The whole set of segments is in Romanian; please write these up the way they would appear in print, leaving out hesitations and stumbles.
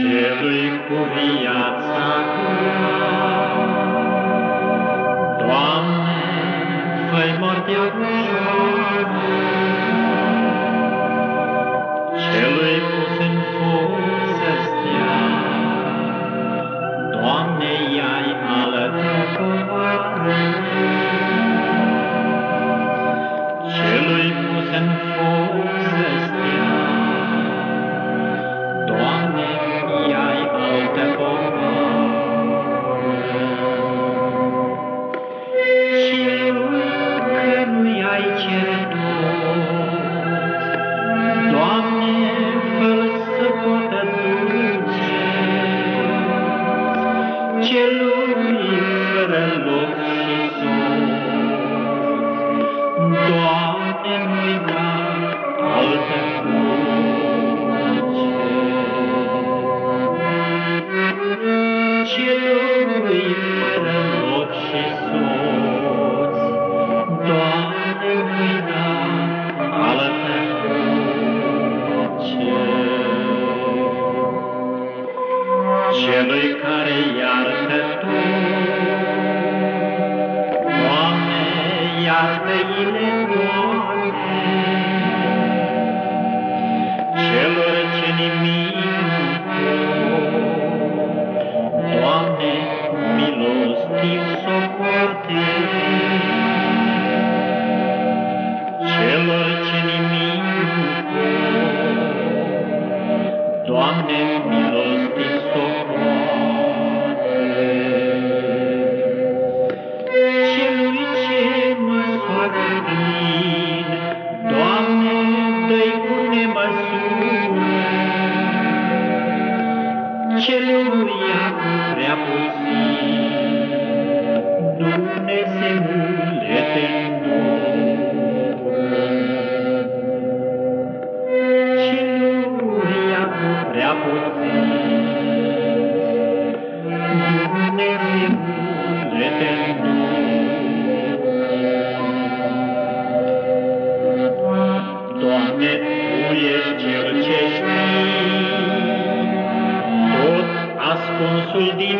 Celui cu viața grea. Doamne, fă-i moartea ușoară, celui pus în foc să stea. Doamne, ia-i altă povară, celui pus în foc să stea. Doamne, ia-i altă povară. Celui căruia-i cer toți, Doamne, fă-l să poată duce. Celui fără loc și soț, Doamne, nu-i da altă cruce. Celui fără loc și soț, Doamne, nu-i da altă cruce. Celui care iartă tot, Doamne, iartă-i-le toate. Celor ce nimic nu pot, Doamne, milostiv socoate. Celor ce nimic nu pot, Doamne, milostiv socoate. Celui ce măsoară plin, Doamne, dă-i cu nemăsură. Celui ia cu prea puțin, Dumnezeule, te-ndură. Celui ia cu prea puțin, Dumnezeule, te-ndură. Doamne, Tu ești Cel ce știi tot ascunsul din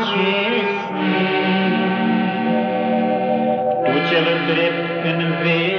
aceste. Tu cel drept în veci